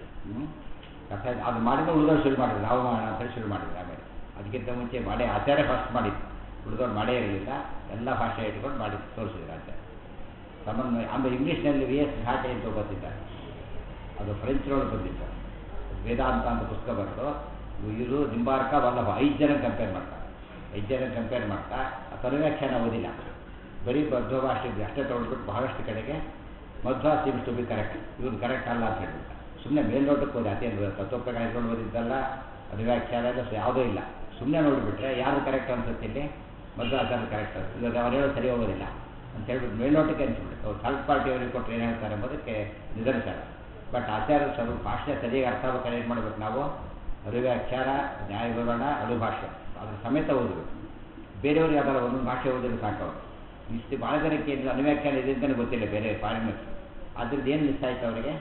ಕಥೆ ಅದು ಮಾಡಿದ್ರೆ ಉಳಿದವ್ರು ಶುರು ಮಾಡಿದ್ರು, ನಾವು ಮಾಡೋಣ ಅಂತೇಳಿ ಶುರು ಮಾಡಿದ್ರು. ಆಮೇಲೆ ಅದಕ್ಕಿಂತ ಮುಂಚೆ ಮಾಡೇ ಆಚಾರ್ಯ ಫಸ್ಟ್ ಮಾಡಿದ್ದು, ಉಳಿದವ್ರು ಮಾಡೇ ಇರಲಿಲ್ಲ. ಎಲ್ಲ ಭಾಷೆ ಇಟ್ಕೊಂಡು ಮಾಡಿ ತೋರಿಸಿದ್ರು ಆಚಾರ್ಯ ಸಮನ್ವಯ. ಆಮೇಲೆ ಇಂಗ್ಲೀಷ್ನಲ್ಲಿ VS ಘಾಟೆ ಅಂತ ಗೊತ್ತಿದ್ದಾರೆ, ಅದು ಫ್ರೆಂಚ್ನೊಳಗೆ ಬಂದಿತ್ತು. ವೇದಾಂತ ಅಂತ ಪುಸ್ತಕ ಬರೆದು ಇವರು ನಿಂಬಾರ್ಕ ವಲ್ಲಭ 5 ಜನ ಕಂಪೇರ್ ಮಾಡ್ತಾರೆ. 5 ಜನ ಕಂಪೇರ್ ಮಾಡ್ತಾ ತನುವ್ಯಾಖ್ಯಾನ ಓದಿಲ್ಲ, ಬರೀ ಮಧ್ವ ಭಾಷೆ ಅಷ್ಟೇ ತೊಗೊಂಡ್ಬಿಟ್ಟು ಬಹಳಷ್ಟು ಕಡೆಗೆ Madhva seems to be correct, ಇವ್ರು ಕರೆಕ್ಟ್ ಅಲ್ಲ ಅಂತ ಹೇಳ್ಬಿಟ್ಟು ಸುಮ್ಮನೆ ಮೇಲ್ನೋಟಕ್ಕೆ ಹೋದೆ. ಅದೇನು ತತ್ವಪ್ರಕಾರ ಇಟ್ಕೊಂಡು ಓದಿದ್ದಲ್ಲ, ಅನುವ್ಯಾಖ್ಯಾನ ಎಲ್ಲ ಯಾವುದೂ ಇಲ್ಲ. ಸುಮ್ಮನೆ ನೋಡಿಬಿಟ್ರೆ ಯಾರು ಕರೆಕ್ಟ್ ಅನ್ಸುತ್ತೆ ಇಲ್ಲಿ? ಮಧ್ವಾಚಾರ್ಯ ಕರೆಕ್ಟ್ ಅನ್ಸುತ್ತೆ. ಇವಾಗ ಅವ್ರು ಹೇಳೋದು ಸರಿ ಹೋಗೋದಿಲ್ಲ ಅಂತ ಹೇಳ್ಬಿಟ್ಟು ಮೇಲ್ನೋಟಕ್ಕೆ ಅನಿಸ್ಬಿಡುತ್ತೆ. ಅವ್ರು ಥರ್ಡ್ ಪಾರ್ಟಿ ಅವರಿಗೆ ಕೊಟ್ಟರೆ ಏನು ಹೇಳ್ತಾರೆ ಎಂಬುದಕ್ಕೆ ನಿದರ್ಶನ. ಬಟ್ ಆಚಾರ್ಯ ಸ್ವಲ್ಪ ಭಾಷೆ ಸರಿಯಾಗಿ ಅರ್ಥ ಆಗಬೇಕು. ಏನು ಮಾಡಬೇಕು ನಾವು? ಅನುವ್ಯಾಖ್ಯಾನ, ನ್ಯಾಯ ವಿವರಣ, ಅನುಭಾಷ್ಯ ಅದ್ರ ಸಮೇತ ಓದಬೇಕು. ಬೇರೆಯವ್ರಿಗೆ ಯಾವ್ದಾರ ಒಂದೊಂದು ಭಾಷೆ ಓದಿದ್ರೆ ಸಾಕವರು. ಇಷ್ಟು ಭಾಳ ಜನಕ್ಕೆ ಏನು ಅನುವ್ಯಾಖ್ಯಾನ ಇದೆ ಅಂತಲೇ ಗೊತ್ತಿಲ್ಲ ಬೇರೆ ಫಾರಿನರ್ಸ್. ಅದ್ರದ್ದು ಏನು ಮಿಸ್ ಆಯಿತು ಅವರಿಗೆ?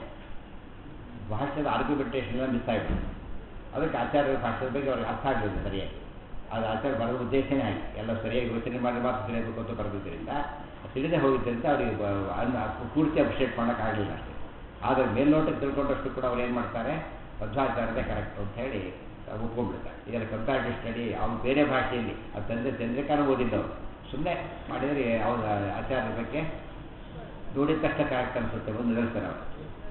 ಭಾಷೆದ ಆರ್ಗ್ಯುಮೆಂಟೇಷನ್ ಎಲ್ಲ ಮಿಸ್ ಆಯಿತು. ಅದಕ್ಕೆ ಆಚಾರ್ಯರ ಭಾಷೆದ ಬಗ್ಗೆ ಅವ್ರಿಗೆ ಅರ್ಥ ಆಗಲಿಲ್ಲ ಸರಿಯಾಗಿ. ಅದು ಆಚಾರ್ಯ ಬರೆದ ಉದ್ದೇಶನೇ ಆಗಿ ಎಲ್ಲ ಸರಿಯಾಗಿ ಯೋಚನೆ ಮಾಡಿ ಮಾತ್ರ ತಿಳಿಯಬೇಕು ಅಂತ ಬರೆದಿದ್ದರಿಂದ, ತಿಳಿದೇ ಹೋಗಿದ್ದರಿಂದ ಅವರಿಗೆ ಪೂರ್ತಿ ಅಪ್ರಿಷಿಯೇಟ್ ಮಾಡೋಕ್ಕಾಗಲಿಲ್ಲ ಅಷ್ಟೇ. ಆದರೆ ಮೇಲ್ನೋಟಕ್ಕೆ ತಿಳ್ಕೊಂಡಷ್ಟು ಕೂಡ ಅವ್ರು ಏನು ಮಾಡ್ತಾರೆ? ಮಧ್ವಾಚಾರ್ಯದೇ ಕರೆಕ್ಟ್ ಅಂತ ಹೇಳಿ ಒಪ್ಕೊಂಡ್ಬಿಡ್ತಾರೆ. ಇದೆಲ್ಲ ಕಂಪ್ಯಾರಿಟಿವ್ ಸ್ಟಡಿ. ಅವ್ರು ಬೇರೆ ಭಾಷೆಯಲ್ಲಿ ಅದು ಚಂದ್ರಿಕಾನ ಓದಿದ್ದವರು ಸುಮ್ಮನೆ ಮಾಡಿದರೆ ಅವ್ರ ಆಚಾರ್ಯರ ಬಗ್ಗೆ ನೋಡಿದ ತಕ್ಷಣ ಕರೆಕ್ಟ್ ಅನಿಸುತ್ತೆ ಒಂದು ನಿಲ್ಲಿಸ್ತಾರೆ ಅವರು.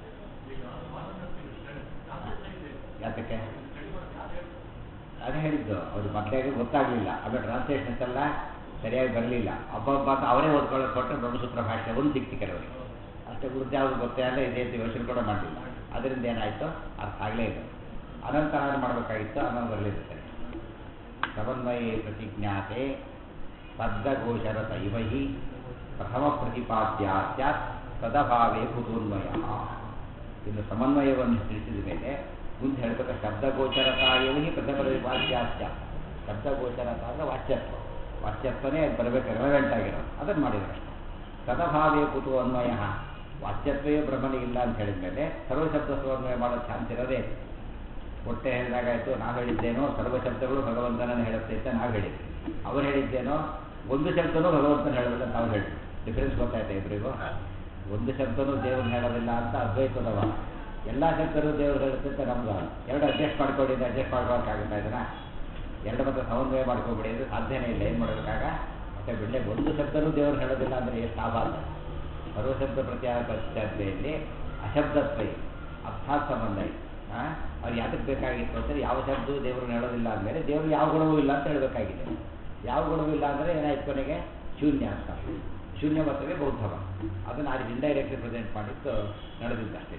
ಯಾತಕ್ಕೆ? ಅದೇ ಹೇಳಿದ್ದು, ಅವ್ರು ಮೊದಲಾಗಿ ಗೊತ್ತಾಗಲಿಲ್ಲ. ಆಮೇಲೆ ಟ್ರಾನ್ಸ್ಲೇಷನ್ಸ್ ಎಲ್ಲ ಸರಿಯಾಗಿ ಬರಲಿಲ್ಲ. ಹಬ್ಬ ಅವರೇ ಓದ್ಕೊಳ್ಳೋಕೆ ಕೊಟ್ಟರೆ ಬ್ರಹ್ಮಸೂತ್ರ ಭಾಷೆ ಒಂದು ಸಿಕ್ತಿ ಕೆಲವರಿಗೆ. ಅಷ್ಟೇ ಗುರುತು ಯಾವುದು ಗೊತ್ತೇ ಅಲ್ಲ, ಇದೇ ಅಂತ ಯೋಚನೆ ಕೂಡ ಮಾಡಲಿಲ್ಲ. ಅದರಿಂದ ಏನಾಯಿತು? ಅರ್ಥ ಆಗಲೇ ಇಲ್ಲ. ಅನಂತರ ಮಾಡಬೇಕಾಗಿತ್ತು, ಅನ್ನೋ ಬರಲಿಲ್ಲ ಸರಿ. ಸಮನ್ವಯೇ ಪ್ರತಿಜ್ಞಾತೆ ಪದ್ಮಗೋಚರ ದೈವಹಿ ಪ್ರಥಮ ಪ್ರತಿಪಾದ್ಯ ಸ್ಯಾತ್ ತದಭಾವೇ ಕುತೋನ್ಮಯ. ಇನ್ನು ಸಮನ್ವಯವನ್ನು ತಿಳಿಸಿದ ಮೇಲೆ ಮುಂದೆ ಹೇಳ್ಬೇಕು. ಶಬ್ದಗೋಚರತಾಯೇ ಪ್ರಥಮ ಪ್ರತಿಪಾದ್ಯ ಸ್ಯಾತ್. ಶಬ್ದಗೋಚರತ ಅಂದರೆ ವಾಚ್ಯತ್ವ. ವಾಚ್ಯತ್ವನೇ ಬರಬೇಕು, ರೆಲೆವೆಂಟ್ ಆಗಿರೋದು. ಅದನ್ನು ಮಾಡಿದ್ರು ಅಷ್ಟೇ. ತದಭಾವೇ ಕುತೋ ಅನ್ವಯ. ವಾಚ್ಯತ್ವೇ ಬ್ರಹ್ಮನಿಗಿಲ್ಲ ಅಂತ ಹೇಳಿದ ಮೇಲೆ ಸರ್ವಶಬ್ದ ಸಮನ್ವಯ ಮಾಡೋ ಚಾನ್ಸ್ ಇರೋದೇ. ಹೊಟ್ಟೆ ಹೇಳಿದಾಗಾಯಿತು, ನಾವು ಹೇಳಿದ್ದೇನೋ ಸರ್ವಶಬ್ದಗಳು ಭಗವಂತನನ್ನು ಹೇಳುತ್ತೆ ಅಂತ ನಾವು ಹೇಳಿದ್ವಿ. ಅವ್ರು ಹೇಳಿದ್ದೇನೋ ಒಂದು ಶಬ್ದನೂ ಭಗವಂತನ ಹೇಳೋದಿಲ್ಲ ಅಂತ ಅವ್ರು ಹೇಳಿದ್ವಿ. ಡಿಫ್ರೆನ್ಸ್ ಗೊತ್ತಾಯ್ತಾ ಇಬ್ಬರಿಗೂ? ಒಂದು ಶಬ್ದನೂ ದೇವ್ರನ್ನ ಹೇಳೋದಿಲ್ಲ ಅಂತ ಅದ್ವೈತದವ, ಎಲ್ಲ ಶಬ್ದರೂ ದೇವ್ರು ಹೇಳುತ್ತೆ ಅಂತ ನಮ್ದು. ಎರಡು ಅಡ್ಜಸ್ಟ್ ಮಾಡ್ಕೊಂಡಿದ್ದೆ, ಅಡ್ಜಸ್ಟ್ ಮಾಡ್ಕೊಳಕ್ಕಾಗುತ್ತಾ ಇದನ್ನ? ಎರಡು ಮತ್ತೆ ಸಮನ್ವಯ ಮಾಡ್ಕೊಬಿಡಿ ಅಂದರೆ ಸಾಧ್ಯನೇ ಇಲ್ಲ. ಏನು ಮಾಡಬೇಕಾಗ? ಮತ್ತೆ ಬಿಡಲೆ ಒಂದು ಶಬ್ದನೂ ದೇವ್ರು ಹೇಳೋದಿಲ್ಲ ಅಂದರೆ ಎಷ್ಟು ಆಭಾಸ. ಸರ್ವಶಬ್ದ ಪ್ರತ್ಯಾದಲ್ಲಿ ಅಶಬ್ದತ್ವ ಅರ್ಥಾತ್ ಸಂಬಂಧ ಇದೆ. ಅವ್ರು ಯಾತಕ್ಕೆ ಬೇಕಾಗಿತ್ತು ಅಂದರೆ ಯಾವ ಶಬ್ದವೂ ದೇವ್ರನ್ನ ಹೇಳೋದಿಲ್ಲ ಅಂದಮೇಲೆ ದೇವರು ಯಾವ ಗುಣವೂ ಇಲ್ಲ ಅಂತ ಹೇಳಬೇಕಾಗಿದೆ. ಯಾವ ಗುಣವೂ ಇಲ್ಲ ಅಂದರೆ ಏನಾಯ್ತು ಕೊನೆಗೆ? ಶೂನ್ಯ ಅಂತ. ಶೂನ್ಯ ಮತವೇ ಬೌದ್ಧವ. ಅದನ್ನು ಅಲ್ಲಿ ಇಂಡೈರೆಕ್ಟ್ಲಿ ಪ್ರೆಸೆಂಟ್ ಮಾಡಿದ್ದು ನಡೆದಿದ್ದಷ್ಟೇ.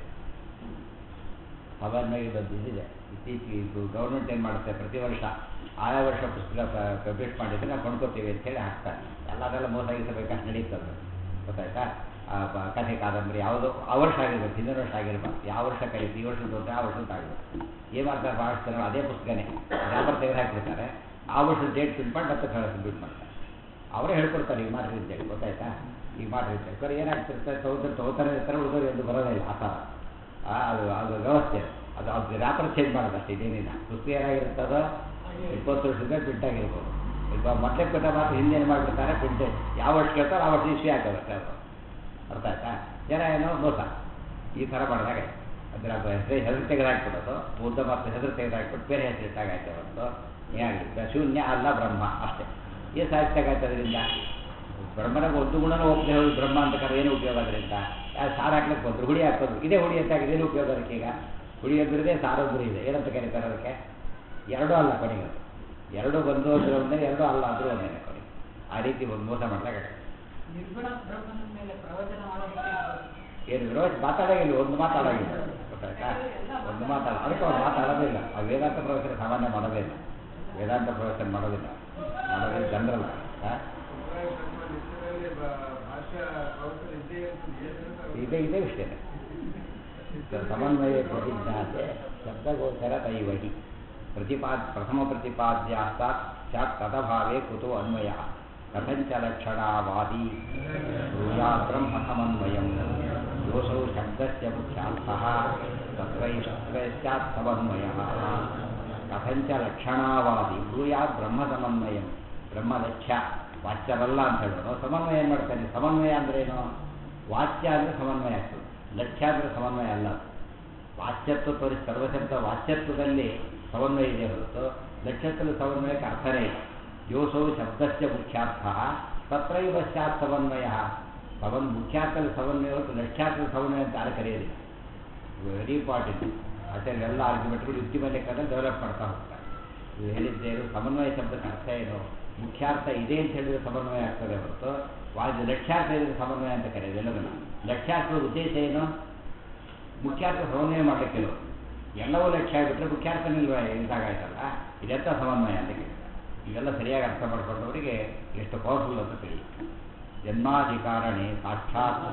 ಸಮನ್ವಯ ಬಂದಿದೆ. ಇತ್ತೀಚೆಗೆ ಗೌರ್ಮೆಂಟ್ ಏನು ಮಾಡುತ್ತೆ? ಪ್ರತಿ ವರ್ಷ ಆಯಾ ವರ್ಷ ಪುಸ್ತಕ ಪಬ್ಲಿಷ್ ಮಾಡಿದರೆ ನಾವು ಕೊಂಡ್ಕೋತೀವಿ ಅಂತೇಳಿ ಹಾಕ್ತಾರೆ. ಎಲ್ಲದೆಲ್ಲ ಮೋಸ ಆಗಿಸಬೇಕಷ್ಟು ನಡೀತದೆ. ಗೊತ್ತಾಯ್ತಾ? ಕಥೆ ಕಾದಂಬರಿ ಯಾವುದೋ ಆ ವರ್ಷ ಆಗಿರ್ಬೇಕು, ಹಿಂದಿನ ವರ್ಷ ಆಗಿರ್ಬಾರ್ದು. ಯಾವ ವರ್ಷ ಕಲಿತು ಈ ವರ್ಷ ದೊಡ್ಡ ಆ ವರ್ಷದ ಆಗಬೇಕು. ಏನು ಮಾಡ್ತಾರೆ? ಭಾಳಷ್ಟು ಜನ ಅದೇ ಪುಸ್ತಕನೇ ಯಾವ ತೆಗೆದು ಹಾಕಿರ್ತಾರೆ. ಆ ವರ್ಷದ ಡೇಟ್ ಪ್ರಿಂಟ್ ಮಾಡಿ ಮತ್ತೆ ಸಬ್ಮಿಟ್ ಮಾಡ್ತಾರೆ. ಅವರೇ ಹೇಳ್ಕೊಡ್ತಾರೆ ಈಗ ಮಾಡ್ರಿ ಅಂತೇಳಿ, ಗೊತ್ತಾಯ್ತಾ? ಈಗ ಮಾಡ್ರಿ ಅಂತೇಳಿ ಬರೀ ಏನಾಗ್ತಿರ್ತಾರೆ, ತಗೋತಾನೆ ಇರ್ತಾರೆ, ಉಳಿದೋರು ಎಂದು ಬರೋದಿಲ್ಲ ಆ ಥರ. ಅದು ವ್ಯವಸ್ಥೆ, ಅದು ವ್ಯಾಪಾರ ಚೇಂಜ್ ಮಾಡೋದು ಅಷ್ಟೇ, ಇದೇನಿಲ್ಲ. ಪುಸ್ತಕ ಏನಾಗಿರ್ತದೋ 20 ವರ್ಷದಿಂದ ಪ್ರಿಂಟಾಗಿರ್ಬೋದು. ಈಗ ಮೊದಲೇ ಕೊಟ್ಟ ಮಾತ್ರ ಹಿಂದೇನು ಮಾಡಿಬಿಡ್ತಾರೆ, ಪ್ರಿಂಟೇಜ್ ಯಾವ ವರ್ಷ ಕೇಳ್ತಾರೋ ಆ ವರ್ಷ ಇಶ್ಯೂ ಆಗೋದಷ್ಟೇ ಅದು. ಅರ್ಥ ಆಯ್ತಾ? ಜನ ಏನೋ ಮೋಸ ಈ ಥರ ಮಾಡಿದಾಗ ಅದರ ಹೆಸರು ತೆಗೆದಾಕ್ಬಿಡೋದು, ಬೌದ್ಧ ಮಾತ್ರ ಹೆಸರು ತೆಗೆದಾಕ್ಬಿಟ್ಟು ಬೇರೆ ಹೆಸರು ಇಟ್ಟಾಗಾಯ್ತು ಹೊರತು ಏನಾಗಲಿಲ್ಲ. ಶೂನ್ಯ ಅಲ್ಲ ಬ್ರಹ್ಮ ಅಷ್ಟೇ. ಏನು ಸಾಹಿತ್ಯಗಾಯ್ತು ಅದರಿಂದ? ಬ್ರಹ್ಮನ ಒಂದು ಗುಣನೂ ಒಪ್ಪದೆ ಹೋಗಿ ಬ್ರಹ್ಮ ಅಂತ ಕರೆ ಏನು ಉಪಯೋಗ ಅದರಿಂದ? ಯಾರು ಸಾರು ಹಾಕ್ಲಿಕ್ಕೆ ಬಂದರು, ಹುಡಿ ಹಾಕೋದು, ಇದೇ ಹುಡಿ ಅಂತ ಹಾಕಿದ್ರೆ ಏನು ಉಪಯೋಗ ಅದಕ್ಕೆ? ಈಗ ಹುಡಿ ಒಬ್ಬರಿದೆ, ಸಾರೊಬ್ಬರು ಇದೆ, ಏನಂತ ಕರೀತಾರೆ ಅದಕ್ಕೆ? ಎರಡೂ ಅಲ್ಲ ಕೊನೆಗೆ, ಅದು ಎರಡೂ ಬಂದು ಅಂದ್ರೆ ಒಂದೇ, ಎರಡೂ ಅಲ್ಲ ಅಂದರೂ ಒಂದೇ ಕೊನೆಗೆ. ಆ ರೀತಿ ಒಂದು ಮೋಸ ಮಾಡಿದಾಗ ಏನು ವಿರೋಧ ಮಾತಾಡೋಂಗಿಲ್ಲ, ಒಂದು ಮಾತಾಡೋಂಗಿಲ್ಲ, ಗೊತ್ತಾಯ್ತಾ? ಒಂದು ಅದಕ್ಕೆ ಅವ್ರು ಮಾತಾಡೋದಿಲ್ಲ. ಆ ವೇದಾಂತ ಪ್ರವಚನ ಸಾಮಾನ್ಯ ಮಾಡೋದೇ ಇಲ್ಲ, ವೇದಾಂತ ಪ್ರವಚನ ಮಾಡೋದಿಲ್ಲ ಜನರಲ್ಲ. ಇದೇ ವಿಷಯನೇ ಸಮನ್ವಯ ಪ್ರತಿಜ್ಞಾತೆ ಶಬ್ದಗೋಚರ ತೈವಹಿ ಪ್ರಥಮ ಪ್ರತಿಪಾದ್ಯಾಸ್ತಾತ್ ಸ್ಯಾತ್ ತದಭಾವೇ ಕುತೋ ಅನ್ವಯ ಕಥಂಚ ಲಕ್ಷಣಾವಾದಿ ಬ್ರೂಯಾತ್ ಬ್ರಹ್ಮ ಸಮನ್ವಯಂ ಯೋಸೌ ಶಬ್ದಸ್ಯ ಮುಖ್ಯಾರ್ಥಃ ತತ್ರೈವ ಸ್ಯಾತ್ ಸಮನ್ವಯಃ. ಕಥಂಚ ಲಕ್ಷಣಾವಾದಿ ಬ್ರೂಯಾತ್ ಬ್ರಹ್ಮ ಸಮನ್ವಯಂ, ಬ್ರಹ್ಮ ಲಕ್ಷ್ಯ ವಾಚ್ಯವಲ್ಲ ಅಂತ ಹೇಳೋನು. ಸಮನ್ವಯ ಏನು ಮಾಡ್ತಾನೆ? ಸಮನ್ವಯ ಅಂದ್ರೇನು? ವಾಚ್ಯ ಅಂದರೆ ಸಮನ್ವಯ ಆಗ್ತದೆ, ಲಕ್ಷ್ಯ ಅಂದರೆ ಸಮನ್ವಯ ಅಲ್ಲ. ವಾಚ್ಯತ್ವ ತೋರಿಸಿ ಸರ್ವಶಬ್ದ ವಾಚ್ಯತ್ವದಲ್ಲಿ ಸಮನ್ವಯ ಇದೆ ಹೊರತು ಲಕ್ಷ್ಯತ್ವದ ಸಮನ್ವಯಕ್ಕೆ ಅರ್ಥನೇ ಇಲ್ಲ. ಯೋಸೌ ಶಬ್ದಸ್ಯ ಮುಖ್ಯಾರ್ಥ ತತ್ರೈವ ಸ್ಯಾತ್ ಸಮನ್ವಯ. ಮುಖ್ಯಾರ್ಥದ ಸಮನ್ವಯ ಹೊರತು ಲಕ್ಷ್ಯಾರ್ಥದ ಸಮನ್ವಯ ಅಂತ ಯಾರು ಕರೆಯೋದಿಲ್ಲ. Very important. ಆಚಾರ್ಯ ಎಲ್ಲ ಆರ್ಗ್ಯುಮೆಂಟ್ಗಳು ಯುಕ್ತಿ ಮೇಲೆ ಡೆವಲಪ್ ಮಾಡ್ತಾ ಹೋಗ್ತಾರೆ. ಇವು ಹೇಳಿದ್ದೇನು ಸಮನ್ವಯ ಶಬ್ದಕ್ಕೆ ಅರ್ಥ ಏನು? ಮುಖ್ಯಾರ್ಥ ಇದೆ ಅಂತ ಹೇಳಿದ್ರೆ ಸಮನ್ವಯ ಆಗ್ತದೆ ಹೊರತು ಲಕ್ಷ್ಯಾರ್ಥ ಇದ್ರೆ ಸಮನ್ವಯ ಅಂತ ಕರೆಯೋದು ಎಲ್ಲದನ್ನು. ಲಕ್ಷ್ಯಾರ್ಥದ ಉದ್ದೇಶ ಏನು? ಮುಖ್ಯಾರ್ಥ ಸಮನ್ವಯ ಮಾಡಲಿಕ್ಕೆ ಎಲ್ಲವೂ ಲಕ್ಷ್ಯ ಆಗಿಬಿಟ್ರೆ ಮುಖ್ಯಾರ್ಥ ನಿಲ್ವ ಇದಾಗಾಯ್ತಲ್ಲ, ಇದೆಂಥ ಸಮನ್ವಯ ಅಂತ ಕೇಳಿ. ಇವೆಲ್ಲ ಸರಿಯಾಗಿ ಅರ್ಥ ಮಾಡ್ಕೊಂಡವರಿಗೆ ಎಷ್ಟು ಪವರ್ಫುಲ್ ಅಂತ ತಿಳಿಯುತ್ತೆ. ಜನ್ಮಾಧಿಕಾರಣೆ ಸಾಕ್ಷಾತ್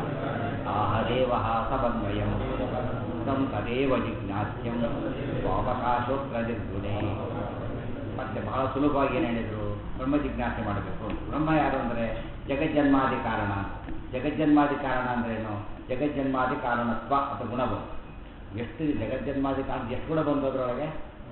ಆಹದೇವ ಸಮನ್ವಯಂ ಉತ್ತಮ ತದೇವ ಜಿಜ್ಞಾಸ್ಯಂ ಅವಕಾಶೋತ್ರ ನಿರ್ಗುಣೆ. ಮತ್ತೆ ಬಹಳ ಸುಲಭವಾಗಿ ಏನು ಹೇಳಿದರು? ಬ್ರಹ್ಮ ಜಿಜ್ಞಾಸೆ ಮಾಡಬೇಕು. ಬ್ರಹ್ಮ ಯಾರು ಅಂದರೆ ಜಗಜ್ಜನ್ಮಾದಿ ಕಾರಣ. ಜಗಜ್ಜನ್ಮಾದಿ ಕಾರಣ ಅಂದ್ರೇನು? ಜಗಜ್ಜನ್ಮಾದಿ ಕಾರಣತ್ವ ಅಥವಾ ಗುಣ ಬಂತು. ಎಷ್ಟು ಜಗಜ್ಜನ್ಮಾದಿ ಕಾರಣ ಎಷ್ಟು ಗುಣ ಬಂದು ಅದರೊಳಗೆ?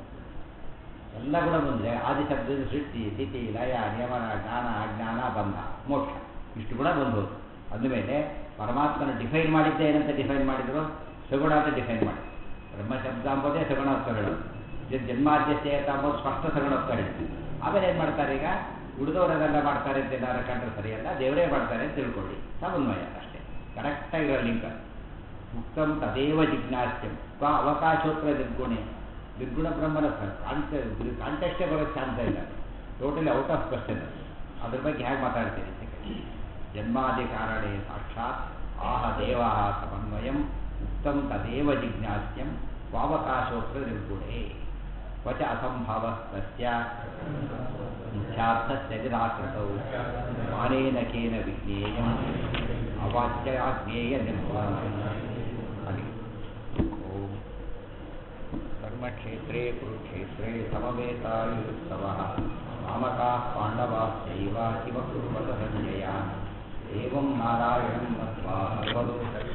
ಎಲ್ಲ ಗುಣ ಬಂದಿದೆ. ಆದಿ ಶಬ್ದದ ಸೃಷ್ಟಿ, ಸ್ಥಿತಿ, ಲಯ, ನಿಯಮನ, ಜ್ಞಾನ, ಅಜ್ಞಾನ, ಬಂಧ, ಮೋಕ್ಷ, ಇಷ್ಟು ಗುಣ ಬಂದು ಅಂದಮೇಲೆ ಪರಮಾತ್ಮನ ಡಿಫೈನ್ ಮಾಡಿದ್ದೆ ಏನಂತ ಡಿಫೈನ್ ಮಾಡಿದರು? ಸಗುಣ ಅಂತ ಡಿಫೈನ್ ಮಾಡಿ. ಬ್ರಹ್ಮಶಬ್ದ ಅಂಬೋದೇ ಸಗುಣತ್ವ ಹೇಳೋದು. ಜನ್ಮಾದ್ಯಸ್ಯೇತ ಅಂಬೋದು ಸ್ಪಷ್ಟ ಸಗುಣತ್ವ ಹೇಳ್ತೀವಿ. ಆಮೇಲೆ ಏನು ಮಾಡ್ತಾರೆ? ಈಗ ಉಳಿದವರೆಲ್ಲ ಮಾಡ್ತಾರೆ ಅಂತ ಎಲ್ಲಾರ ಕಂಡ್ರೆ ಸರಿಯಲ್ಲ, ದೇವರೇ ಮಾಡ್ತಾರೆ ಅಂತ ತಿಳ್ಕೊಳ್ಳಿ. ಸಮನ್ವಯ ಅಷ್ಟೇ, ಕರೆಕ್ಟಾಗಿರೋ ಲಿಂಕ್. ಮುಕ್ತಂ ತದೇವ ಜಿಜ್ಞಾಸ್ಯಂ ಅವಕಾಶೋತ್ರ ನಿರ್ಗುಣೆ. ನಿರ್ಗುಣ ಬ್ರಹ್ಮನ ಕಾಂಟೆಕ್ಸ್ಟೇ ಬರೋಕ್ಕೆ ಚಾನ್ಸ ಇಲ್ಲ, ಟೋಟಲಿ ಔಟ್ ಆಫ್ ಕ್ವಶನ್. ಅದ್ರ ಬಗ್ಗೆ ಹೇಗೆ ಮಾತಾಡ್ತೀನಿ ಅಂತ ಕೇಳಿ. ಜನ್ಮಾದಿ ಕಾರಣೇ ಸಾಕ್ಷಾತ್ ಆಹ ದೇವಾ ಸಮನ್ವಯಂ ಉಕ್ತಂ ತದೇವ ಜಿಜ್ಞಾಸ್ಯಂ ವಾವಕಾಶೋತ್ರ ನಿರ್ಗುಣೆ ಕ್ವಚ ಅಸಂಭವಸ್ತಸ್ಯ ಮುಖ್ಯಾರ್ಥಸ್ಯ ನಿರಾಕೃತೌ ಮಾನೇನ ಕೇನ ವಿಜ್ಞೇಯಂ ಅವಾಚ್ಯಾಜ್ಞೇಯ ನಿರ್ಗುಣಂ. ಓಂ ಧರ್ಮಕ್ಷೇತ್ರೇ ಕುರುಕ್ಷೇತ್ರೇ ಸಮವೇತಾಯುತ್ಸವಃ ಮಾಮಕಾಃ ಪಾಂಡವಾಶ್ಚೈವ ಇವ ಕುರ್ವತ ಸಂಜಯ ಏವಂ ನಾರಾಯಣಂ ಮತ್ವಾ ಸರ್ವದೋಷ